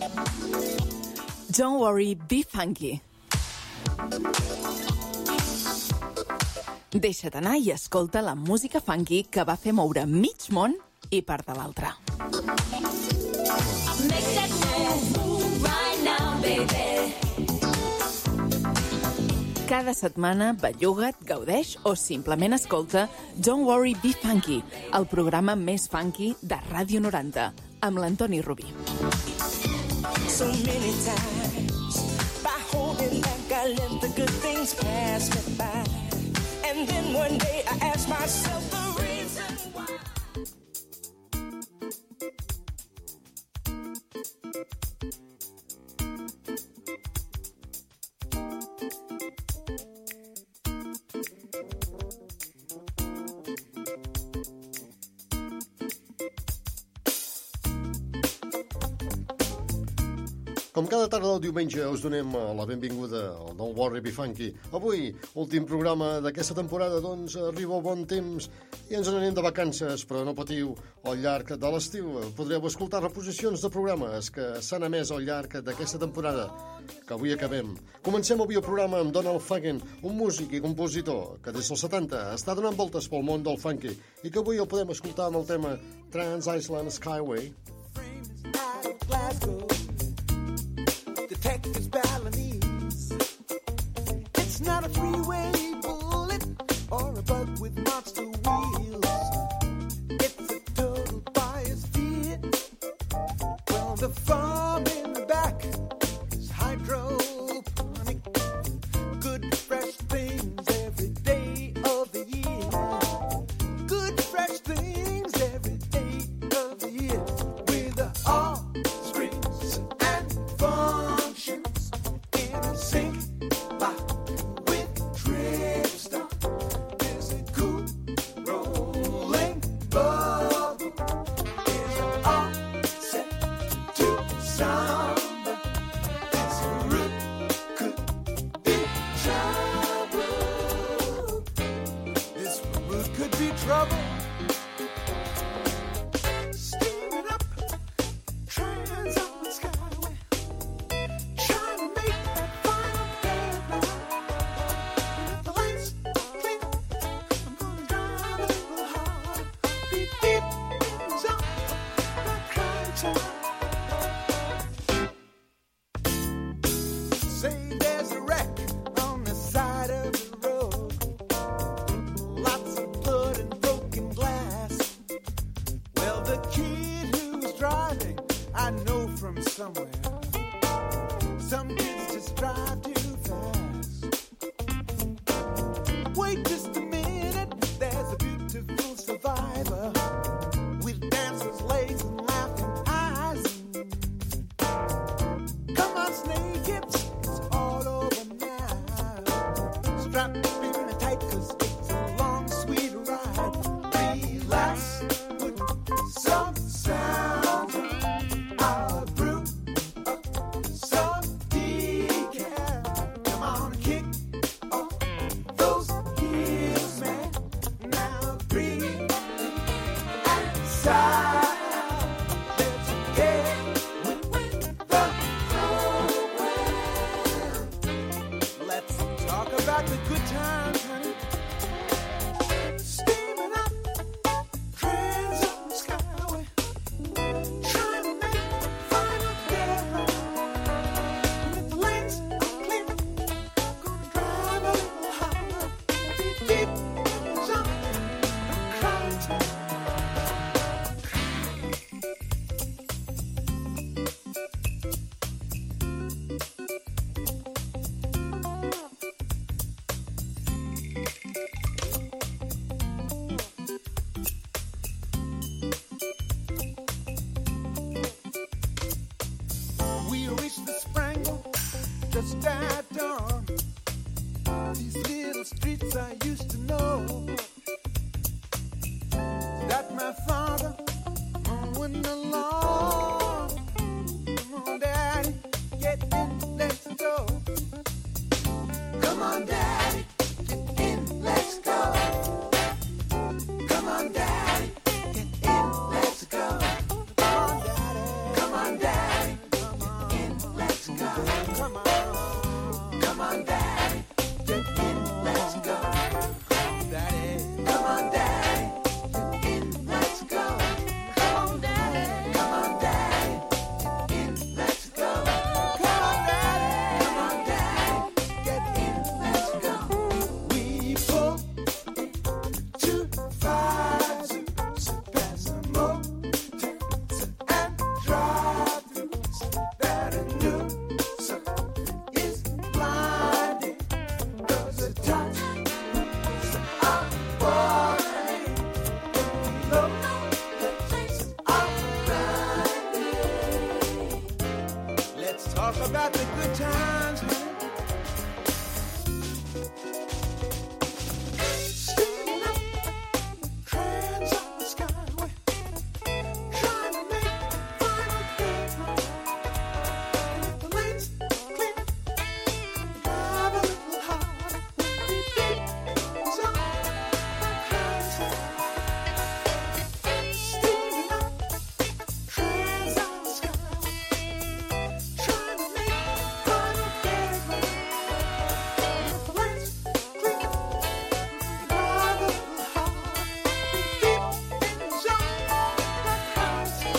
Don't worry, be funky. Deixa't anar i escolta la música funky que va fer moure mig món i part de l'altre. Make that move right now, baby. Cada setmana belluga't, gaudeix o simplement escolta Don't Worry, Be Funky, el programa més funky de Ràdio 90, amb l'Antoni Rubí. So many times by holding back I let the good things pass me by, and then one day I ask myself the reason why. Com cada tarda del diumenge us donem la benvinguda al Don't Worry, Be Funky. Avui, últim programa d'aquesta temporada, doncs arriba el bon temps i ens n'anem de vacances, però no patiu, al llarg de l'estiu podreu escoltar reposicions de programes que s'han emès al llarg d'aquesta temporada, que avui acabem. Comencem avui el programa amb Donald Fagen, un músic i compositor que des dels 70 està donant voltes pel món del funky i que avui el podem escoltar amb el tema Trans-Island Skyway. Texas Balinese. It's not a freeway bullet or a bug with monster wheels. It's a total biosphere. Well, the farm in the back is hydroponic. Good fresh things every day of the year. Good fresh things every day of the year. With all springs and fun. Sink back with dripstone. There's a cool rolling bubble. Is all set to samba. This root could be trouble. This root could be trouble. Steaming up, Trans-Island Skyway. Trying to make that final deadline. And if the lights clean, I'm gonna drive a little harder. Beep, beep, it's up, that crying time. Say there's a wreck on the side of the road. Lots of blood and broken glass. Well, the kid who was driving, I know from somewhere. Some kids just drive too fast. Wait just a minute, there's a beautiful survivor with dancers' legs and laughing eyes. Come on, snake hips, it's all over now. Strap in tight, 'cause it's a long, sweet ride. Relax with some sound. I'll brew some decaf. talk about the good times, honey. Standing up, hands on the skyway, trying to make final deadline. If the lane's clear, drive a little harder. Beep, beep, it's on my conscience. Standing up, hands on the skyway, trying to make final deadline. If the lane's clear, drive a little harder. Beep, beep, it's on my conscience.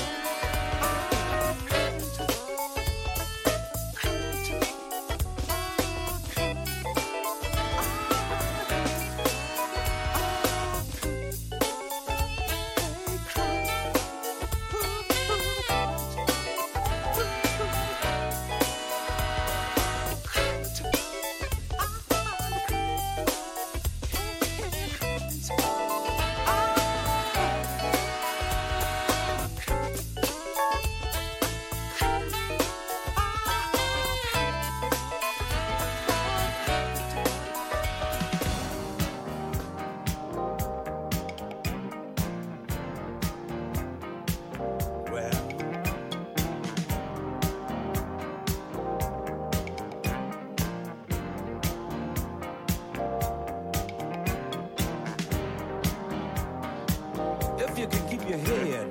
If you can keep your head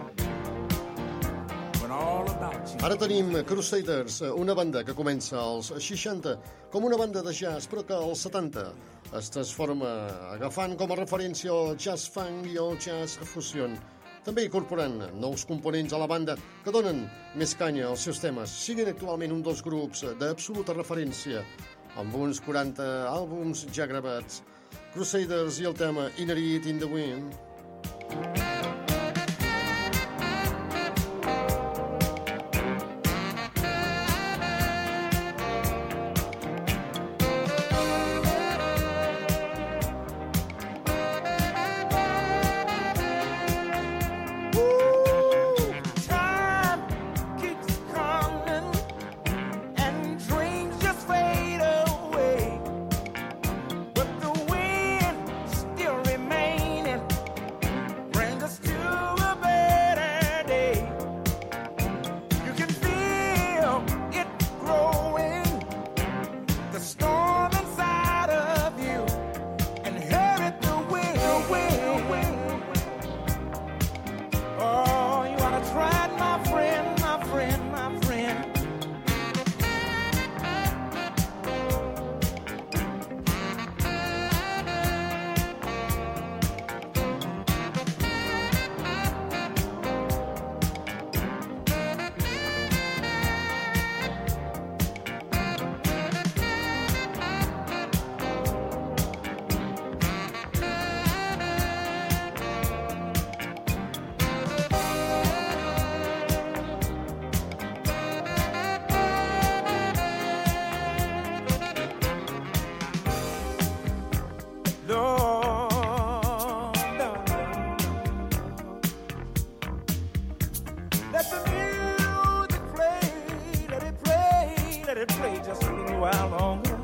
when all about you. Ara tenim Crusaders, una banda que comença als 60 com una banda de jazz, però que als 70 es transforma agafant com a referència el jazz funk i el jazz fusion, també incorporant nous components a la banda que donen més canya als seus temes. Siguin actualment un dels grups d'absoluta referència, amb uns 40 àlbums ja gravats. Crusaders i el tema Inner It in the Wind. Time keeps coming and dreams just fade away, but the wind still remaining brings us to a better day. You can feel it growing, the storm inside of you, and hear it the wind. Oh, you ought to try it, my friend, my friend, my friend. Lord, let the music play, let it play just a little while longer.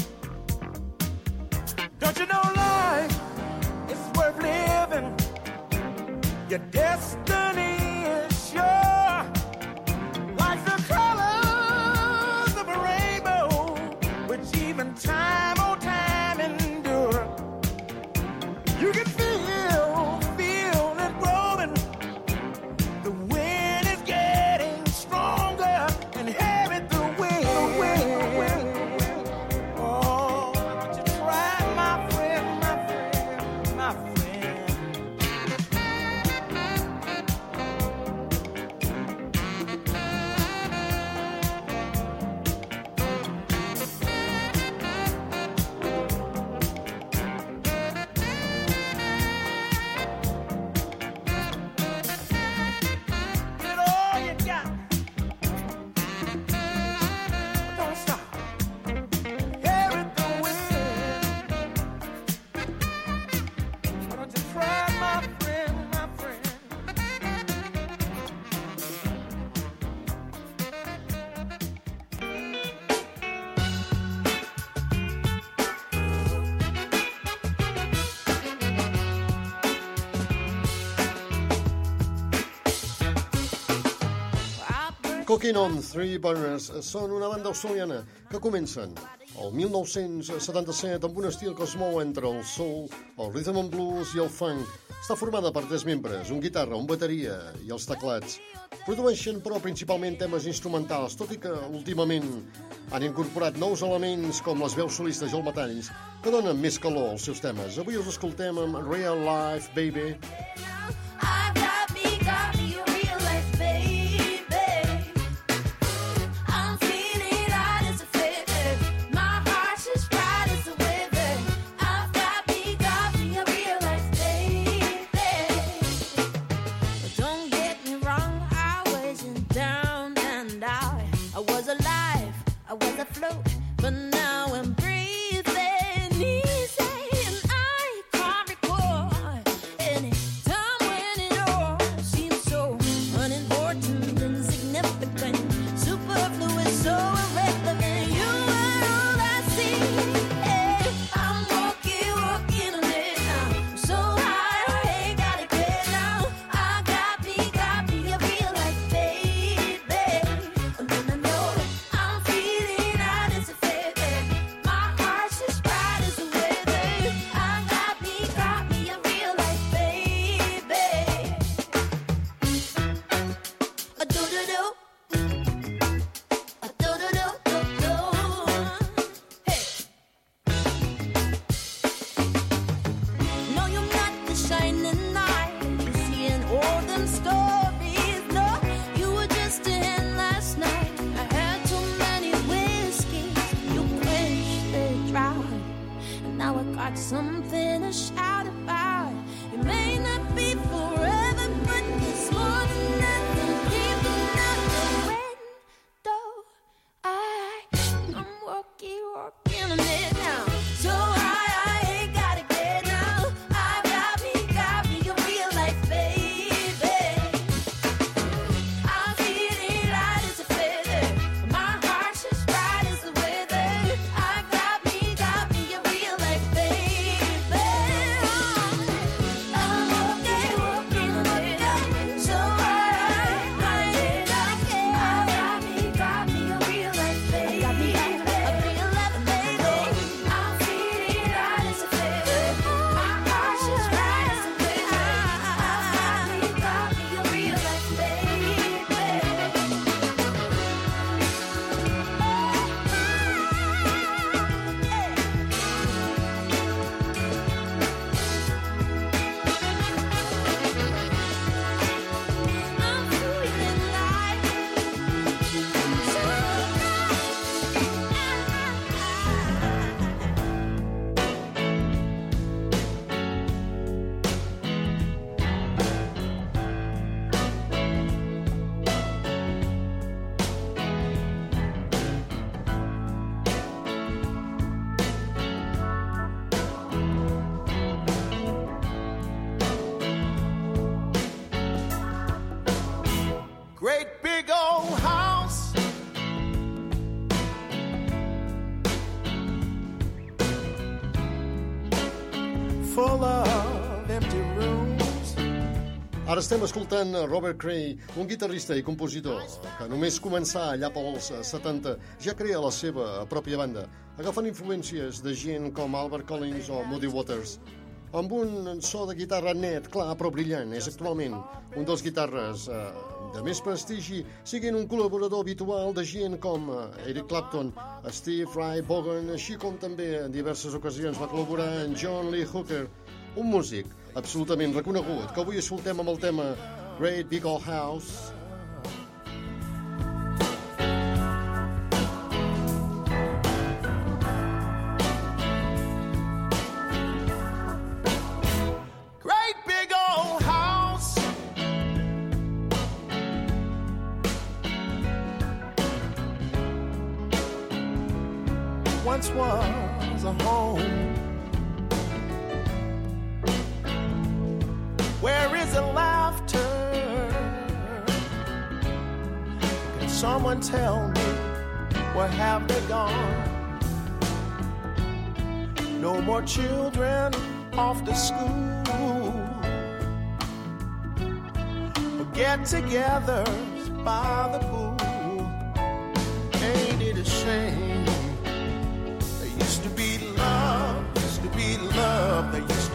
Don't you know life is worth living? Your destiny is sure. Like the colors of a rainbow, which even time, oh time endure. You can feel it growing. The wind is getting stronger, and hear it the wind. Oh, why don't you try, my friend, my friend, my friend. Cooking on Three Burners són una banda australiana que comencen el 1977 amb un estil que es mou entre el soul, el rhythm and blues i el funk. Està formada per 3 membres, un guitarra, un bateria i els teclats. Produeixen, però, principalment temes instrumentals, tot i que últimament han incorporat nous elements com les veus solistes i els metalls que donen més calor als seus temes. Avui us escoltem amb Real Life, Baby. Something to shout about. It may not be forever, but it's more than nothing. Even out the window, I'm walking on it now. So I ain't gotta get now. I got me a real life baby. I'm feeling light as a feather. My heart's just bright as the weather. I got me a real life baby. Great big old house, full of empty rooms. Ara estem escoltant Robert Cray, un guitarrista i compositor que només començà allà pels 70 ja crea la seva pròpia banda, agafant influències de gent com Albert Collins o Muddy Waters. Amb un so de guitarra net, clar però brillant, és actualment un dels guitarres de més prestigi, siguent un col·laborador habitual de gent com Eric Clapton, Steve Ray Vaughan, així com també en diverses ocasions va col·laborar amb John Lee Hooker, un músic absolutament reconegut, que avui escoltem amb el tema Great Big Old House. Great big old house, once was a home. Where is the laughter? Can someone tell me where have they gone? No more children off to school, but get-togethers by the pool.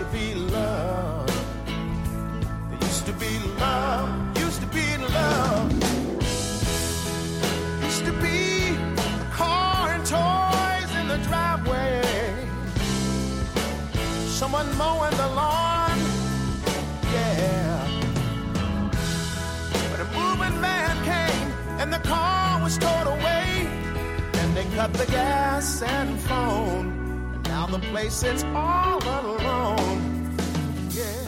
be love. There used to be love, used to be love. Used to be a car and toys in the driveway. Someone mowing the lawn, yeah. But a moving van came and the car was towed away. And they cut the gas and phone. And now the place sits all alone, yeah.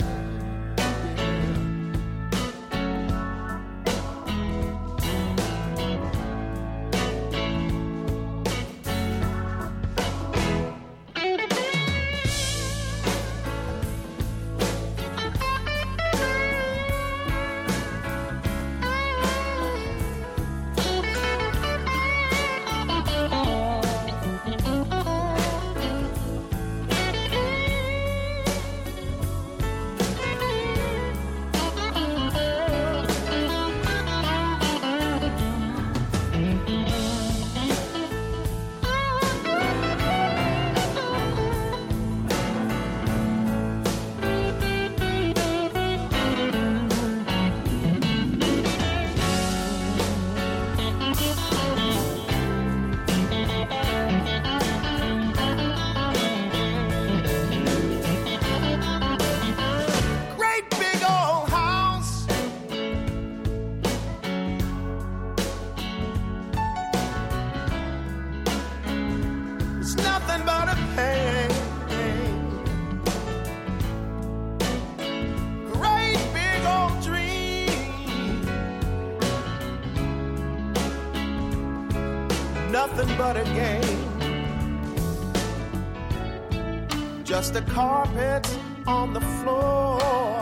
Nothing but a game. Just a carpet on the floor.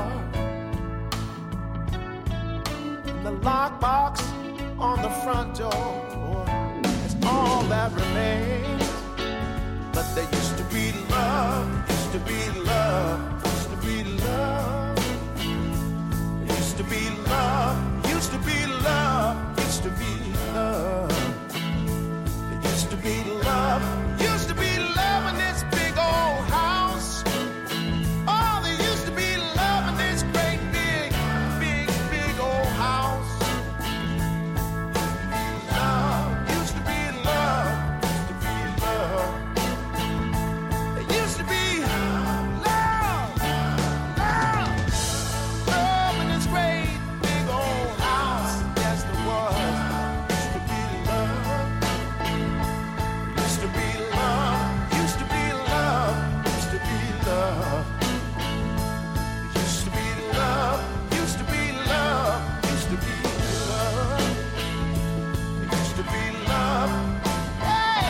And the lockbox on the front door is all that remains. But there used to be love, used to be love, used to be love. There used to be love, used to be love, used to be love. Used to be love, used to be love in this big old house. Oh, there used to be love in this great big, big, big old house. Love, used to be love, used to be love. There used to be love, love, love in this great big old house. Yes, there was. Used to be love. Used to be love, used to be love, used to be love. Used to be love, used to be love, used to be love. Used to be love. Hey!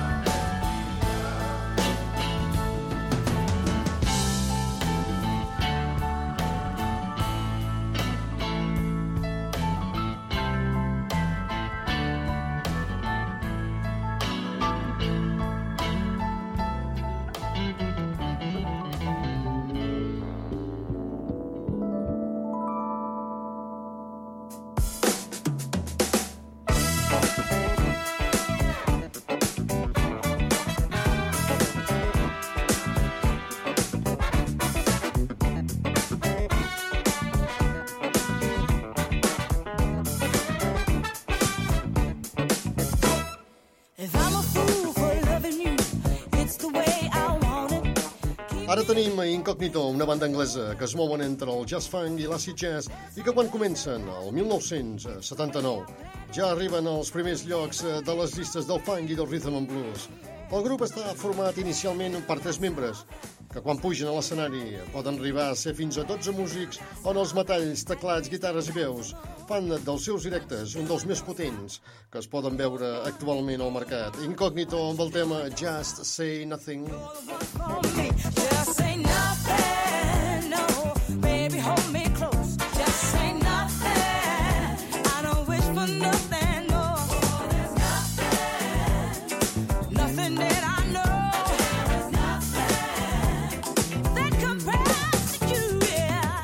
If I'm a fool for loving you, it's the way I want it. Ara tenim Incognito, una banda anglesa que es mouen entre el jazz funk i l'acid jazz i que quan comencen, el 1979, ja arriben als primers llocs de les llistes del funk i del rhythm and blues. El grup està format inicialment per 3 membres, que quan pugen a l'escenari poden arribar a ser fins a 12 músics on els metalls, teclats, guitarres i veus fan dels seus directes un dels més potents que es poden veure actualment al mercat. Incognito amb el tema Just Say Nothing. Just say nothing, no, baby, hold me close. Just say nothing, I don't wish for nothing, no. There's nothing, nothing that I know. There's nothing that compares to you, yeah.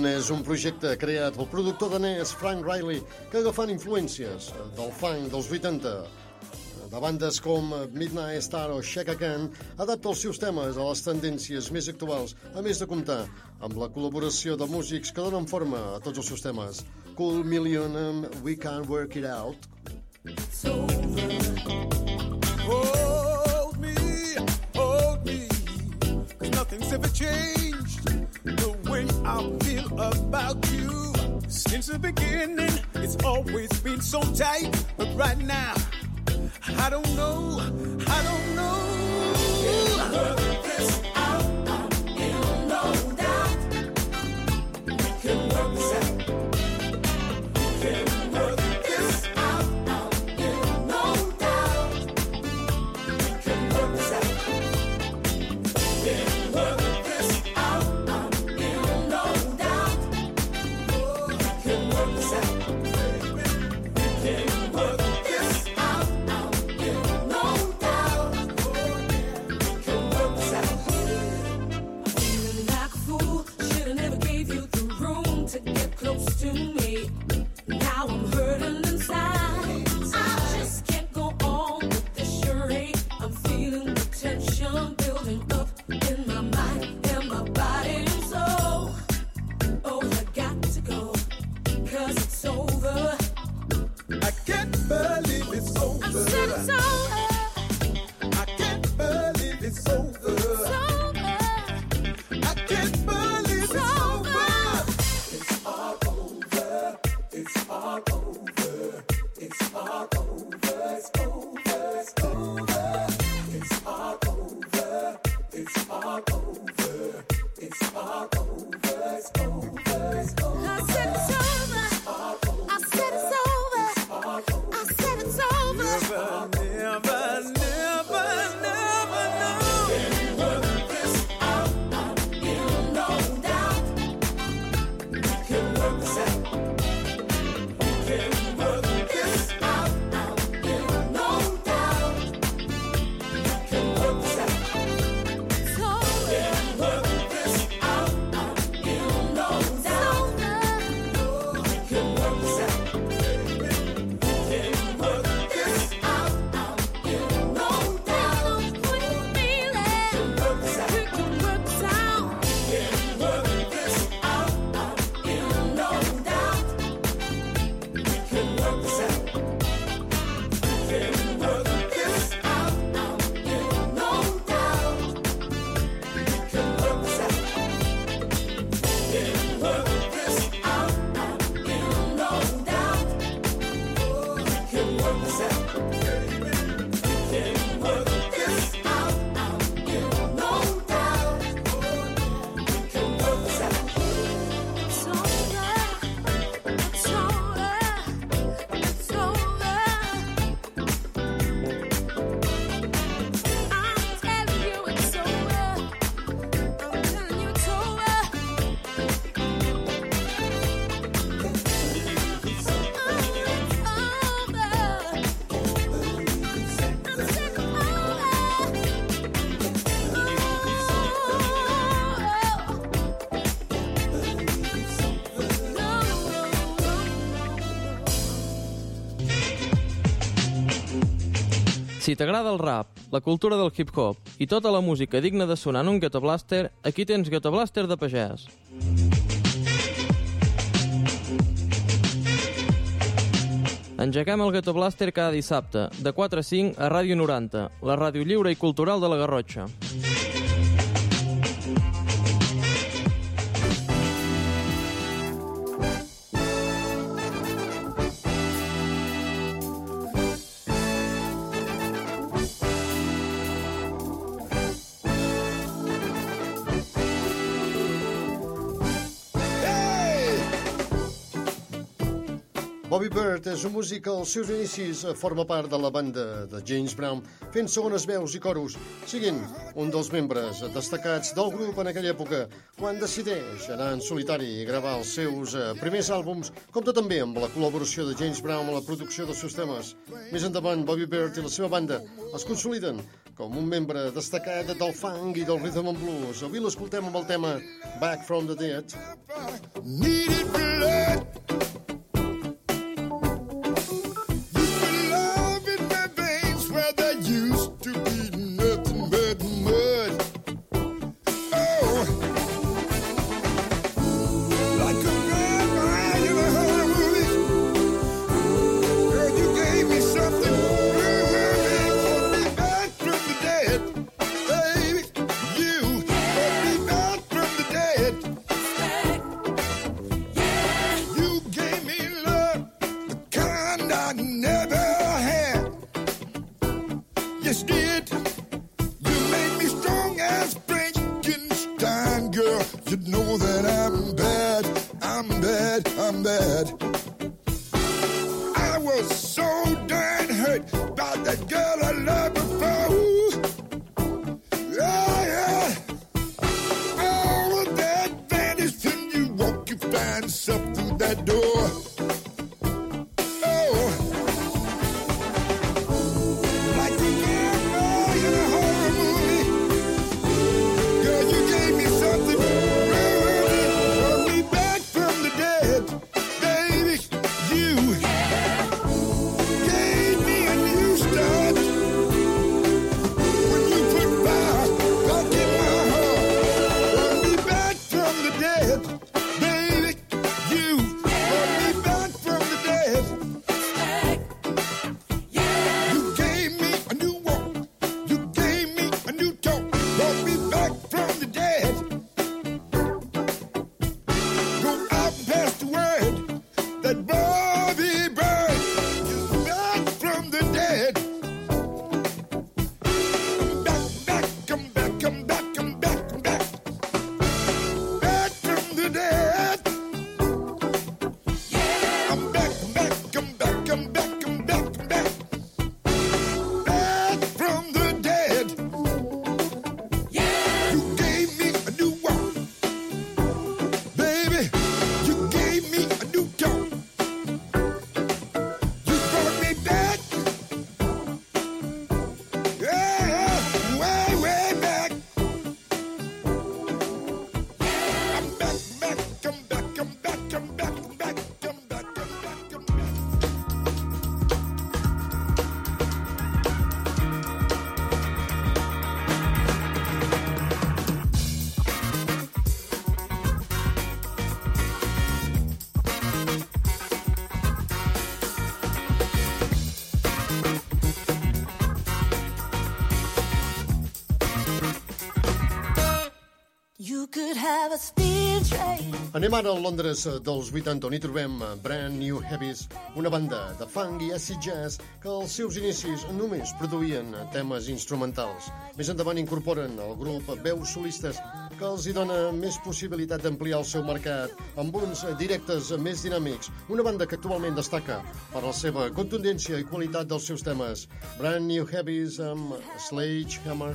Million és un projecte creat pel productor danès Frank Riley que agafant influències del funk dels 80 de bandes com Midnight Star o Chaka Khan, adapta els seus temes a les tendències més actuals, a més de comptar amb la col·laboració de músics que donen forma a tots els seus temes. Cool Million amb We Can't Work It Out. Hold me, 'cause nothing's ever changed the way I feel about you. Since the beginning, it's always been so tight, but right now, I don't know. We can work this out, no doubt. We can work this out. We can work this out, no doubt. We can work this out. We can work this out, no doubt. We can work this out. Si t'agrada el rap, la cultura del hip-hop i tota la música digna de sonar en un Ghetto Blaster, aquí tens Ghetto Blaster de pagès. Engeguem el Ghetto Blaster cada dissabte, de 4 a 5 a Ràdio 90, la ràdio lliure i cultural de la Garrotxa. Bobby Byrd és un músic que als seus inicis forma part de la banda de James Brown, fent segones veus i coros, siguent un dels membres destacats del grup en aquella època, quan decideix anar en solitari i gravar els seus primers àlbums, compta també amb la col·laboració de James Brown a la producció dels seus temes. Més endavant, Bobby Byrd i la seva banda es consoliden com un membre destacat del funk i del rhythm and blues. Avui l'escoltem amb el tema Back from the Dead. Needed blood. You put love in my veins where there used to be nothing but mud. Oh, like a vampire in a horror movie. Girl, you gave me something. Put me back from the dead, baby. You put me back from the dead. You gave me love, the kind I never had. Yes, did. You made me strong as Frankenstein, girl. You know that I'm bad, I'm bad, I'm bad. I was so darn hurt by that girl I loved before. Yeah, yeah. All of that vanished when you walk, you find yourself through that door. Oh, like a vampire in a horror movie. Girl, you gave me something. Brought me back from the dead, baby. You gave me a new start. When you put fire back in my heart, brought me back from the dead, baby. You brought me back from the dead. You gave me a new walk. You gave me a new talk. Brought me back from the dead. Go out and pass the word that Bobby Byrd is back from the dead. I'm back, come back, come back, come back, come back. Back from the dead. I'm back, come back, come back, come back, come back. Back from the dead. You gave me a new walk. Baby, you gave me a new talk. You brought me back. Yeah, way, way back. I'm back, come back, come back, come back, come back, come back, come back, come back. You could have a speed train. Anem ara a Londres dels 80, on hi trobem Brand New Heavies, una banda de funk i acid jazz que als seus inicis només produïen temes instrumentals. Més endavant incorporen al grup veus solistes que els hi dona més possibilitat d'ampliar el seu mercat amb uns directes més dinàmics. Una banda que actualment destaca per la seva contundència i qualitat dels seus temes. Brand New Heavies amb Sledgehammer.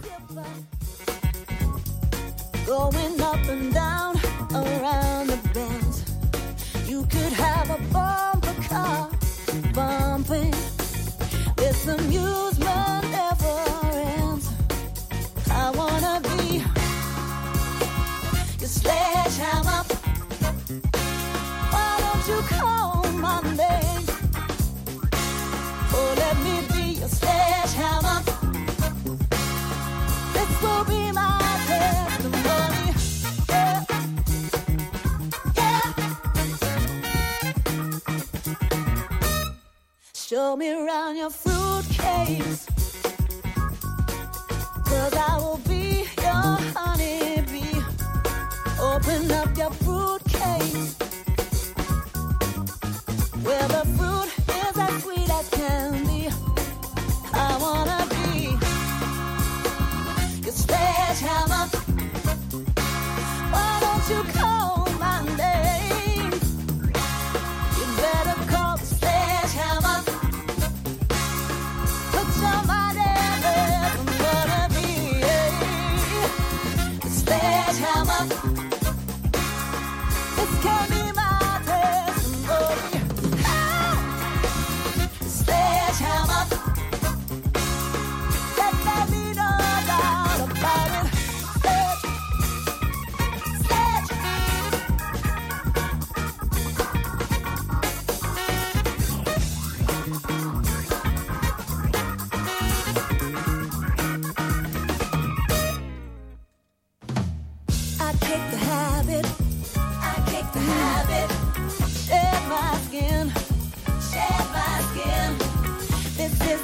Going up and down around the bend. You could have a bumper car bumping. This amusement never ends. I wanna be your sledgehammer. Why don't you call my name? Oh, let me be your sledgehammer. This will be my testimony. Yeah. Yeah. Show me around your fruitcakes, 'cause I will be your honeybee. Open up your fruitcakes, where the fruit is as sweet as can be. I wanna be your sledgehammer. Why don't you call my name? You better call the sledgehammer.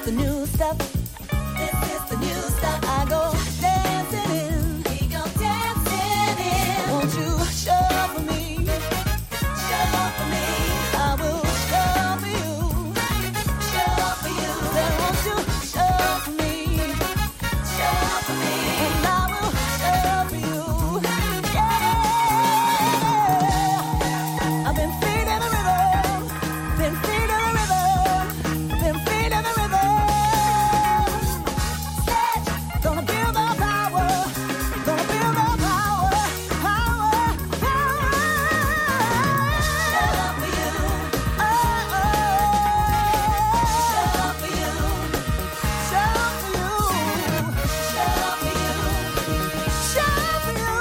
the new stuff. This is the new stuff. I go dancing in. We go dancing in. Won't you show up for me? Show up for me. I will show up for you. Show up for you. Then won't you show up for me? Show up for me. And I will show up for you. Yeah. I've been feet in the river. Been feet in the river. Been feet in the river. Gonna build our power. Gonna build our power. Power. Power. Show up for you. Oh, oh. Show up for you. Show up for you. Show up for you. Show up for you.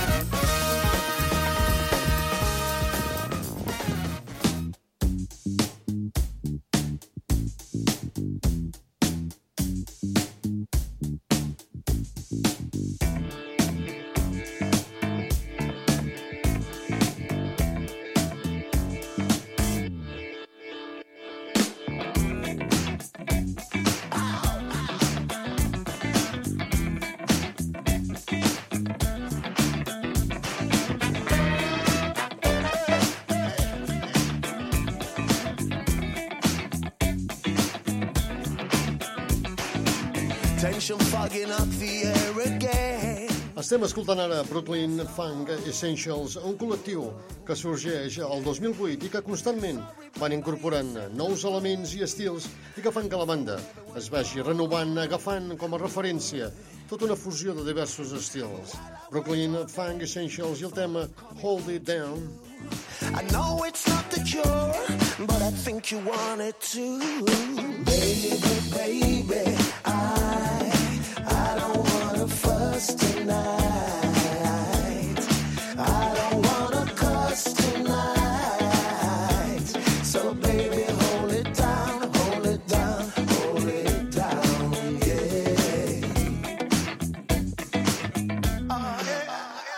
Tension fogging up the air again. Estem escoltant ara Brooklyn Funk Essentials, un col·lectiu que sorgeix el 2008 i que constantment van incorporant nous elements i estils i que fan que la banda es vagi renovant, agafant com a referència tota una fusió de diversos estils. Brooklyn Funk Essentials i el tema Hold It Down. I know it's not the cure, but I think you want it too. Baby, baby, I don't wanna fuss tonight. I don't wanna cuss tonight. So baby, hold it down, hold it down, hold it down, yeah. Oh, yeah.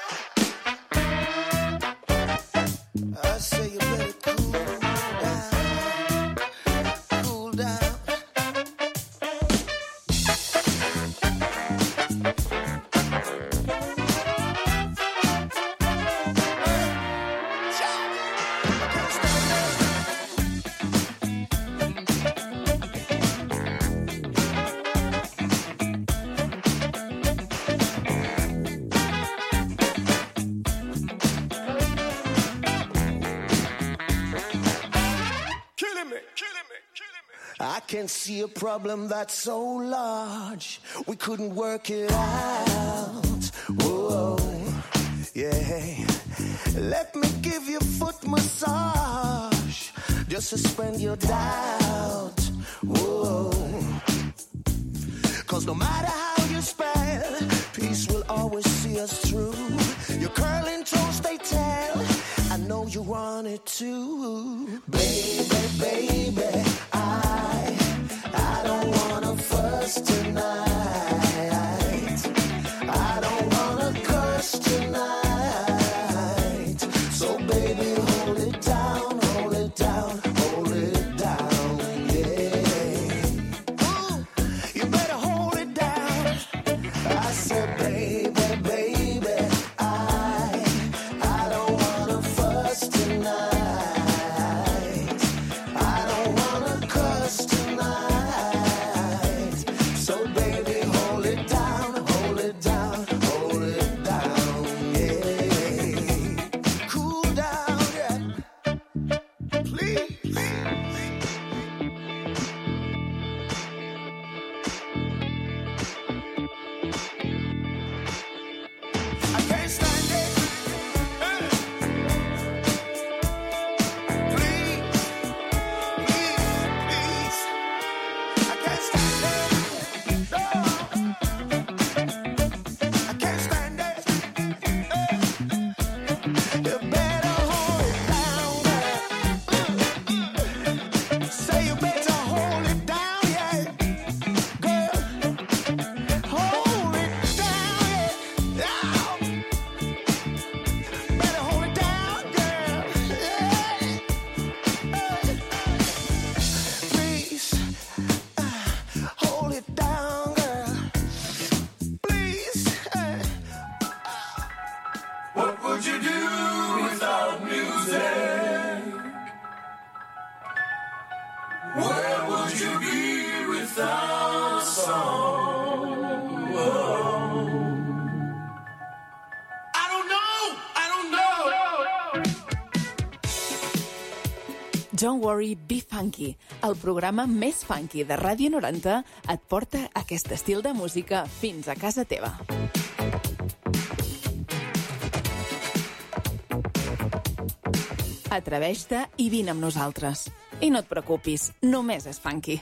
I say you better cool down, cool down. I can see a problem that's so large we couldn't work it out. Whoa, yeah. Let me give you foot massage just to suspend your doubt. Whoa. 'Cause no matter how you spell, peace will always see us through. Your curling toes, they tell, I know you want it too. Baby, baby, I don't wanna fuss tonight. I don't wanna curse tonight. So baby, hold it down, hold it down, hold it down, yeah. Ooh, you better hold it down. I said, baby, baby, I don't wanna fuss tonight. to be without a song? Whoa. I don't know. Don't Worry, Be Funky, el programa més funky de Ràdio 90, et porta aquest estil de música fins a casa teva. Atreveix-te i vine amb nosaltres. I no et preocupis, només és funky.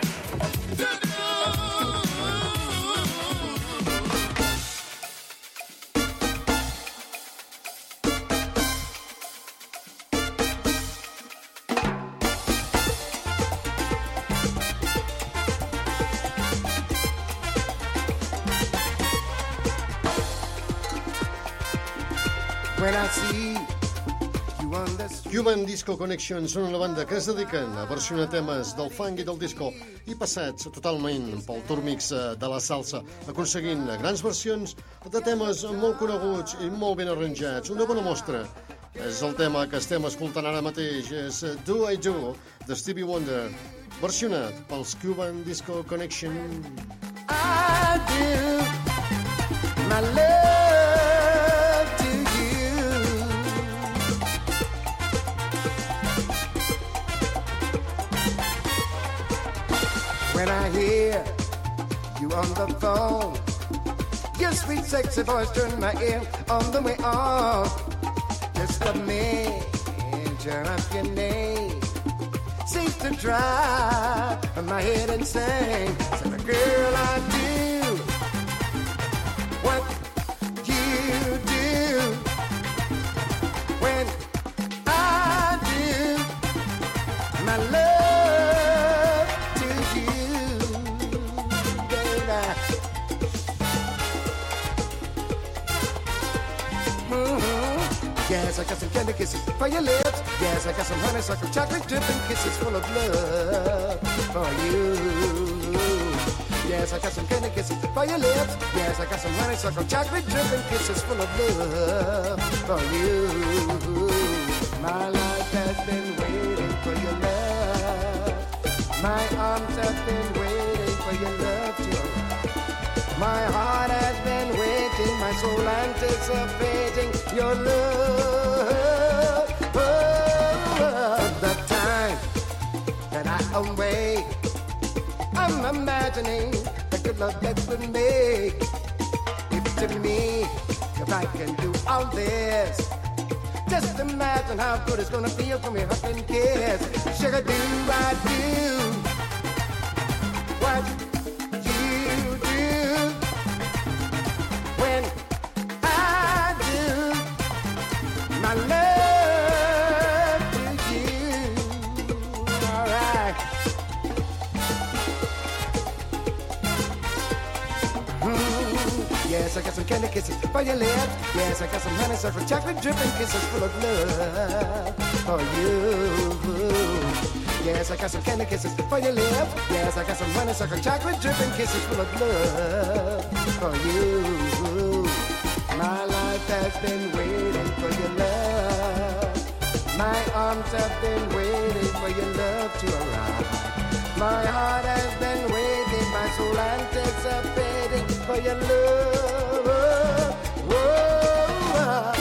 When I see you on the street. Cuban Disco Connection són una banda que es dediquen a versionar temes del funk i del disco i passats totalment pel turmix de la salsa, aconseguint grans versions de temes molt coneguts i molt ben arranjats. Una bona mostra és el tema que estem escoltant ara mateix, és Do I Do, de Stevie Wonder, versionat pels Cuban Disco Connection. I do my love to you. When I hear you on the phone, your sweet sexy voice turn my ear on the way on. Just a mention of your name seems to drive my head insane. So girl, I do what you do when I do my love to you, baby. Yes, I got some candy kisses for your lips. Yes, I got some honeysuckle chocolate dripping kisses full of love for you. Yes, I got some candy kisses for your lips. Yes, I got some honeysuckle chocolate dripping kisses full of love for you. My life has been waiting for your love. My arms have been waiting for your love to arrive. My heart has been waiting, my soul anticipating your love. Oh, the time that I await, I'm imagining the good love that we make. If to me, if I can do all this, just imagine how good it's gonna feel for me, hug and kiss. Sugar, do I do what you do when I do my love to you? All right. Yes, I got some candy kisses for your lips. Yes, I got some honeysuckle chocolate dripping kisses full of love for you. Yes, I got some candy kisses for your lips. Yes, I got some honeysuckle chocolate dripping kisses full of love for you. My life has been waiting for your love. My arms have been waiting for your love to arrive. My heart has been waiting, my soul anticipating for your love. Whoa.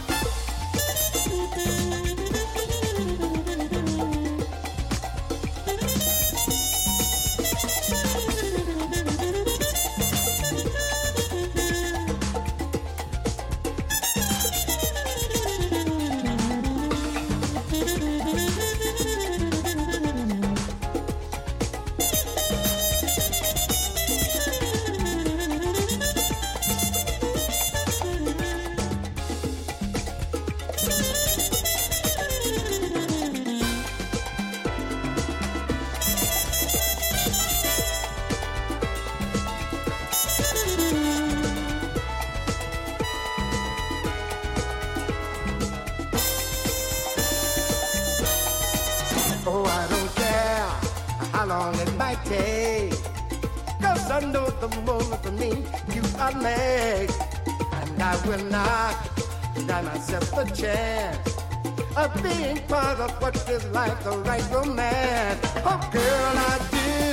Oh, I don't care how long it might take, 'cause I know the moment for me you are made. And I will not deny myself the chance of being part of what is like the right romance. Oh, girl, I do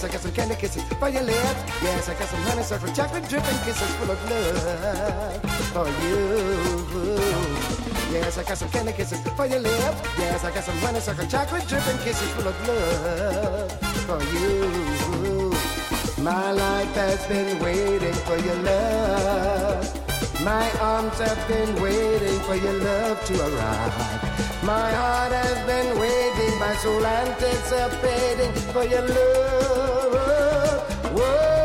Yes, I got some candy kisses for your lips. Yes, I got some honeysuckle chocolate dripping kisses full of love for you. Yes, I got some candy kisses for your lips. Yes, I got some honeysuckle chocolate dripping kisses full of love for you. My life has been waiting for your love. My arms have been waiting for your love to arrive. My heart has been waiting, my soul anticipating for your love. Whoa.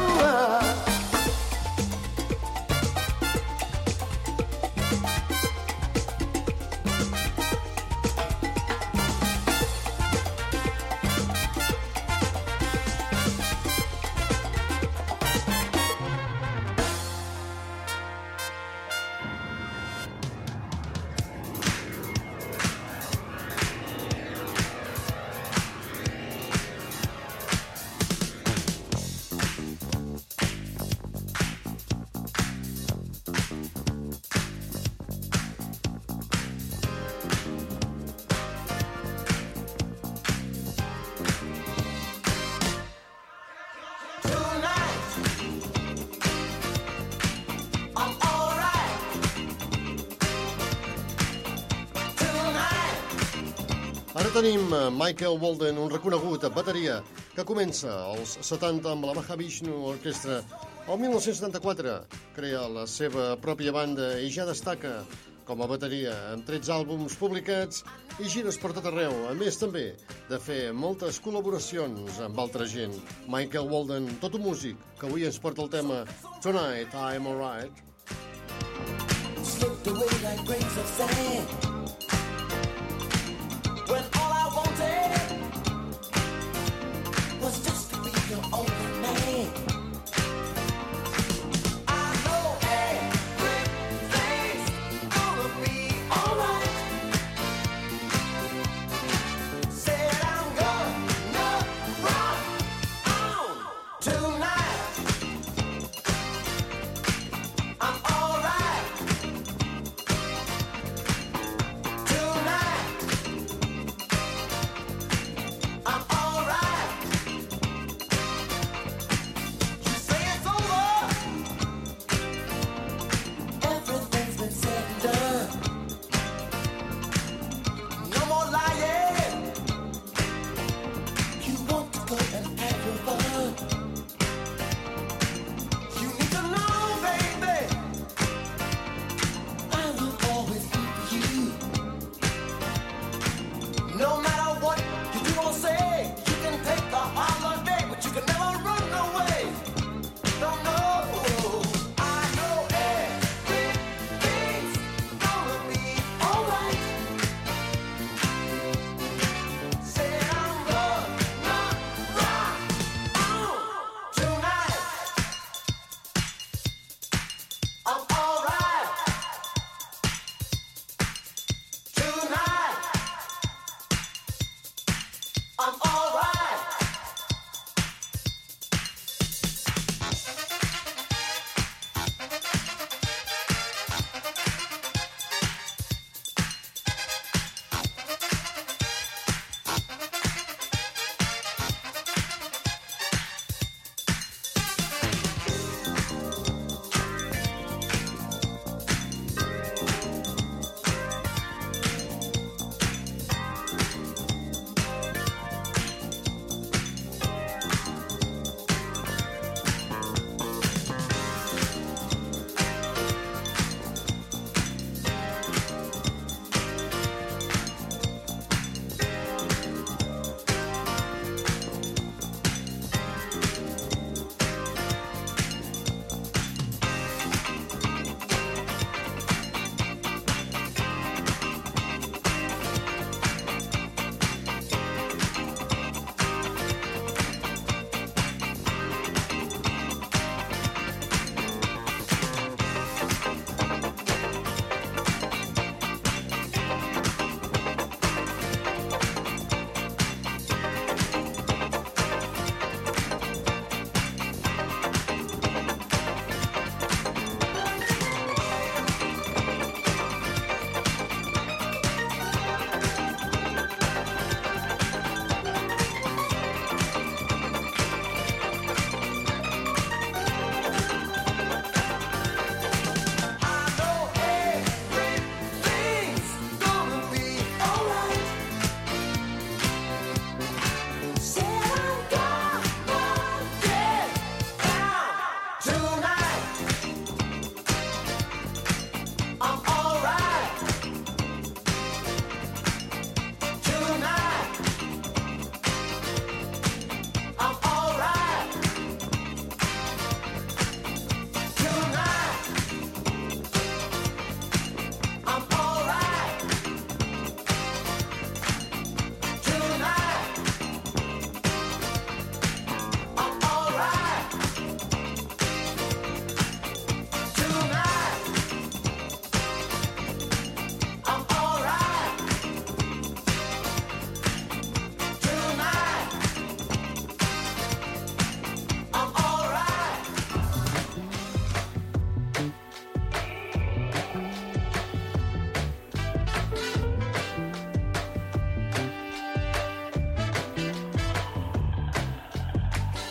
Ara tenim Michael Walden, un reconegut bateria que comença als 70 amb la Mahavishnu Orquestra. El 1974 crea la seva pròpia banda i ja destaca com a bateria amb 13 àlbums publicats i gires per tot arreu, a més també de fer moltes col·laboracions amb altra gent. Michael Walden, tot un músic, que avui ens porta el tema Tonight I'm Alright. Slipped away like grains of sand. When all I wanted was just to be your only man. I know everything's gonna be alright. Said I'm gonna rock on tonight. I'm alright.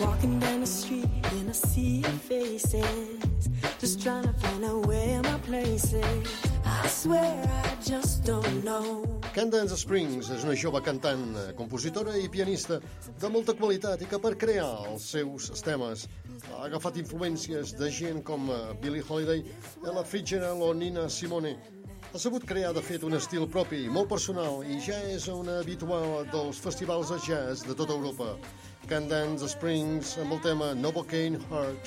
Walking down the street in a sea of faces, just trying to find out where my place is. I swear I just don't know. Candace Springs és una jove cantant, compositora i pianista de molta qualitat i que per crear els seus temes ha agafat influències de gent com Billie Holiday, Ella Fitzgerald o Nina Simone. Ha sabut crear, de fet, un estil propi, molt personal, i ja és una habitual dels festivals de jazz de tota Europa. Candace Springs amb el tema Novocaine Heart.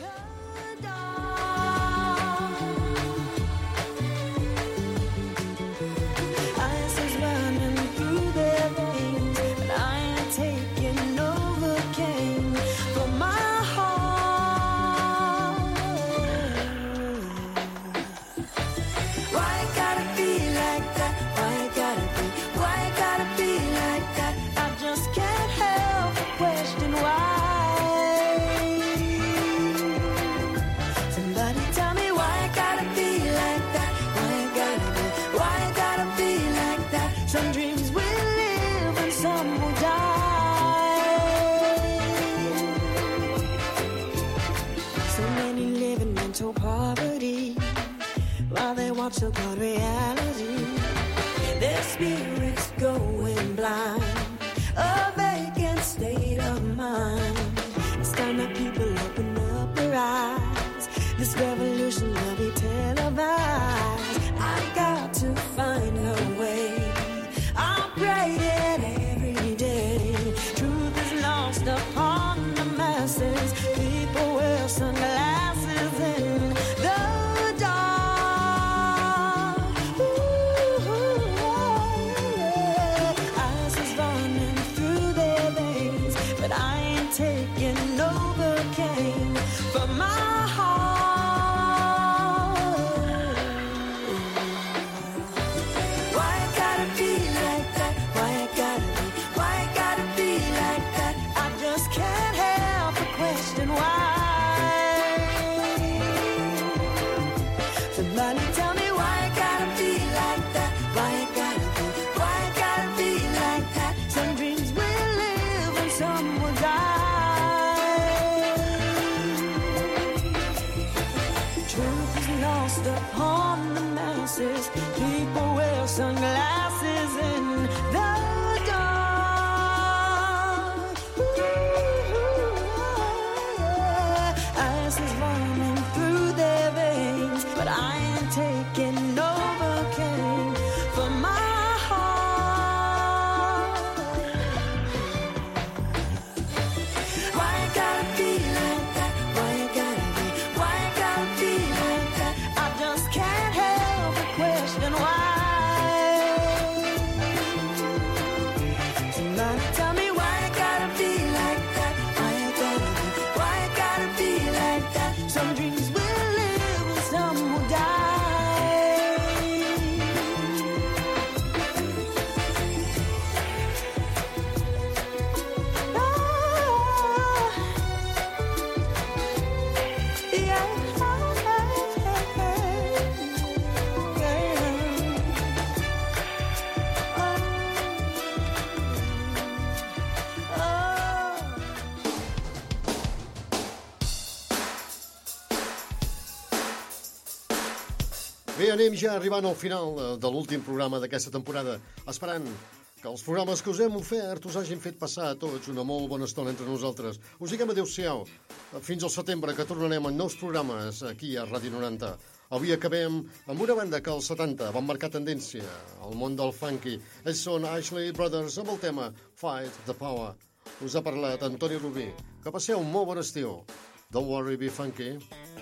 So-called reality, their spirits going blind, a vacant state of mind. It's time that people open up their eyes. This revolution will be televised. I've got to find a way. I'm praying every day. Truth is lost upon the masses. People wear sunglasses in the taking Novocaine for my heart. Why it gotta be like that? Why it gotta be like that? I just can't help but question why. Somebody tell me why it gotta be like that? Why it gotta be like that? Some dreams will live and some will die. Upon the masses, people wear sunglasses in the dark. Ice is running through their veins, but I ain't taking Novocaine for my heart. Why it gotta be like that? Why it gotta be like that? I just can't help but question why. Somebody tell me why it gotta be like that. Why it gotta be like that. Some dreams will live and some will die. Oh, yeah. Bé, anem ja arribant al final de l'últim programa d'aquesta temporada, esperant que els programes que us hem ofert us hagin fet passar a tots una molt bona estona entre nosaltres. Us diguem adéu-siau. Fins al setembre, que tornarem amb nous programes aquí a Ràdio 90. Avui acabem amb una banda que als 70 van marcar tendència al món del funky. Ells són Ashley Brothers amb el tema Fight the Power. Us ha parlat Antoni Rubí. Que passeu un molt bon estiu. Don't worry, be funky.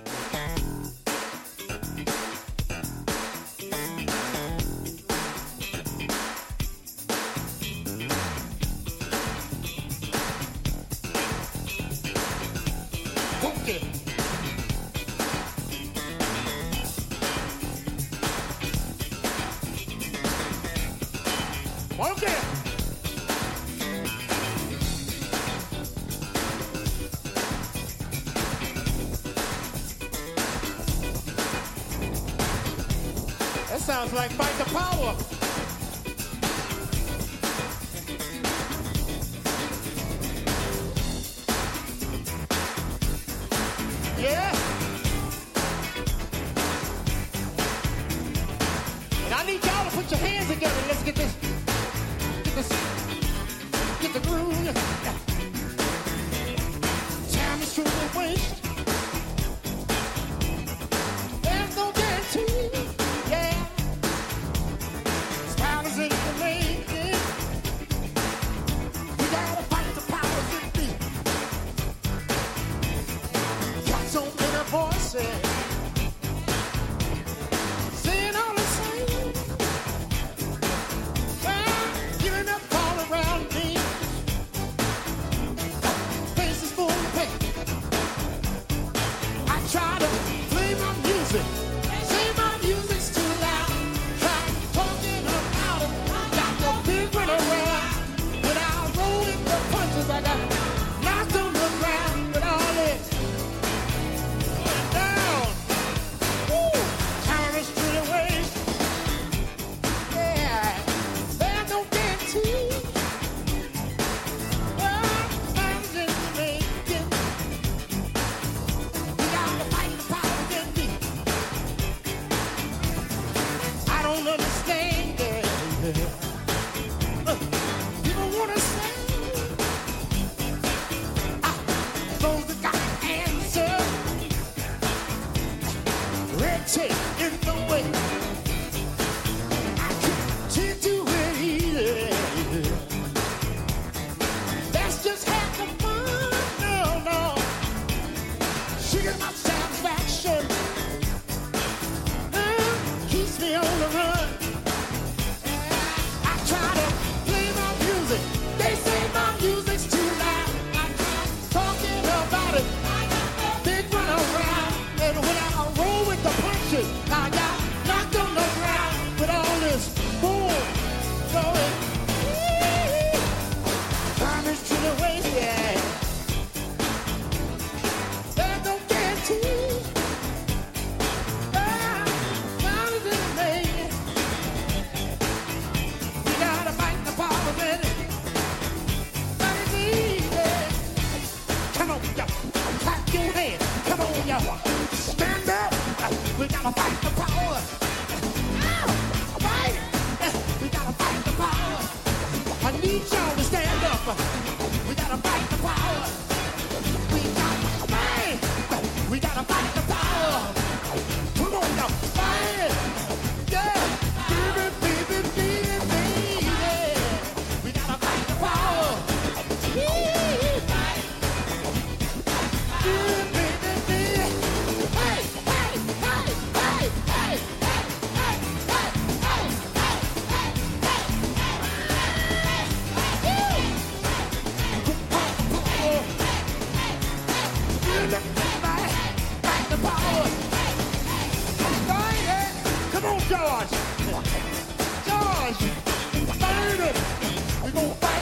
Sounds like Fight the Power. I need y'all to put your hands together. Let's get this, get the groove. Time is truly waste. There's no guarantee. Yeah. Style is in the making. We gotta fight the powers that be. Got so many voices. George, burn it. We gonna fight.